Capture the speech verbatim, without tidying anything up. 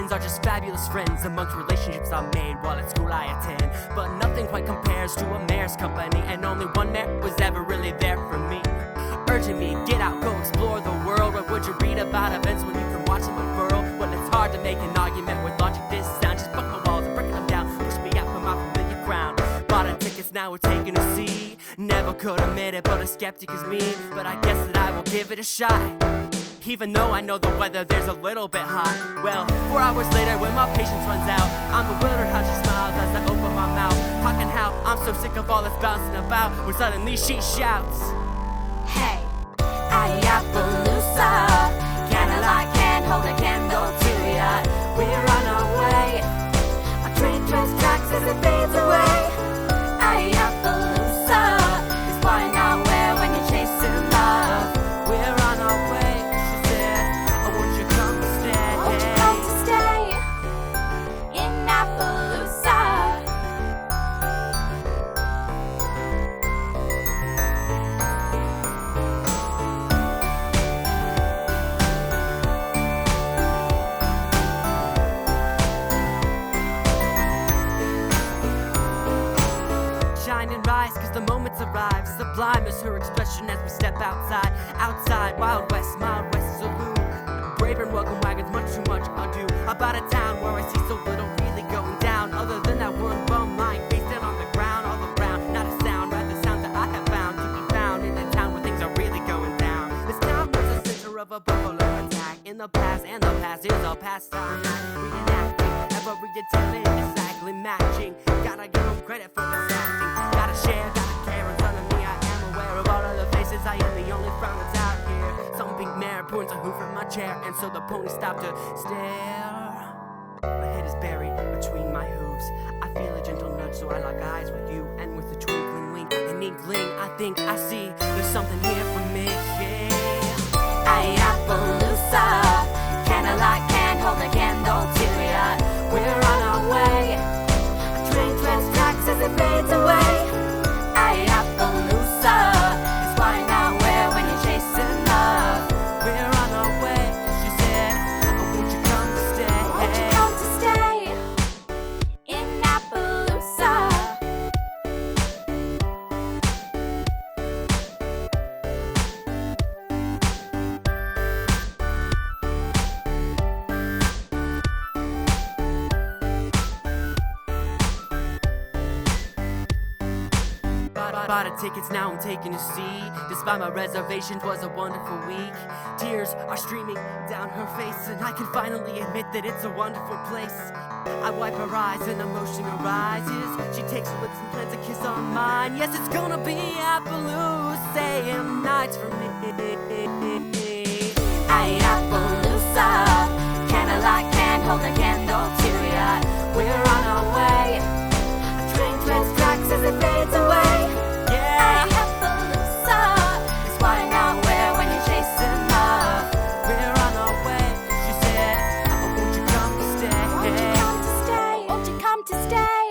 friends are just fabulous friends amongst relationships I made while at school I attend. But nothing quite compares to a mayor's company, and only one mayor was ever really there for me, urging me, get out, go explore the world. What would you read about events when you can watch them unfurl? When it's hard to make an argument with logic this sound, just buck my walls and breaking them down, push me out from my familiar ground. Bought a tickets, now we're taking a seat. Never could admit it, but a skeptic is me. But I guess that I will give it a shot, even though I know the weather there's a little bit hot. Well, four hours later when my patience runs out, I'm bewildered how she smiles as I open my mouth, talking how I'm so sick of all this bouncing about, when suddenly she shouts, hey, Ayappaloosa, candlelight can't hold a candle to ya. We're on our way, our train turns tracks as it fades away. Ayappaloosa is why not where when you're chasing love. we're on our way, she said, oh, won't you come to stay? Won't you come to stay in Appaloosa? Shine and rise, cause the moment's arrived. Sublime is her expression as we step outside. Outside, Wild West, Mild West Saloon. Brave and welcome wagons, much too much ado. About a town where I see so little really going down, other than that one bum lying face down on the ground. All around, not a sound, rather sounds that I have found to be found in a town where things are really going down. This town was the center of a buffalo attack in the past, and the past is a pastime. Reenacting, every detail is exactly matching. Gotta give them credit for this acting. Gotta share, gotta care, in front of me I am aware of all of the faces. I am the only frown that's out here. Some big mare points a hoof from my chair, and so the pony stopped to stare. My head is buried between my hooves. I feel a gentle nudge, so I lock eyes with you, and with a twinkling wink, an inkling, I think I see there's something here for me. Yeah. Ayappaloosa, candlelight can't hold a candle to ya. We're on our way, our train treads tracks as it fades away. Ayappaloosa is why not where when you're chasing love. We're on our way, she said, oh, won't you come to stay? Won't you come to stay in Appaloosa? Bought a tickets, now I'm taking a seat. Despite my reservations, was a wonderful week. Tears are streaming down her face, and I can finally admit that it's a wonderful place. I wipe her eyes and emotion arises. She takes her lips and plants a kiss on mine. Yes, it's gonna be Appaloosa nights for me. Ayappaloosa, candlelight can't hold a candle to ya. We're on our way, our train treads tracks as it fades away. Yeah, Ayappaloosa is why not where when you're chasing love. we're on our way, she said, oh, won't you come to stay? Won't you come to stay? Won't you come to stay?